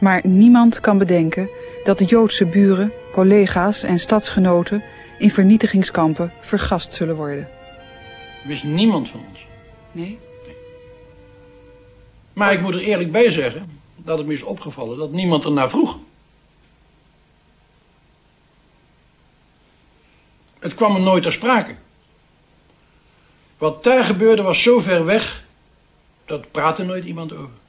Maar niemand kan bedenken dat de Joodse buren, collega's en stadsgenoten in vernietigingskampen vergast zullen worden. Wist niemand van ons. Nee? Maar ik moet er eerlijk bij zeggen dat het me is opgevallen dat niemand ernaar vroeg. Het kwam er nooit ter sprake. Wat daar gebeurde was zo ver weg, dat praatte nooit iemand over.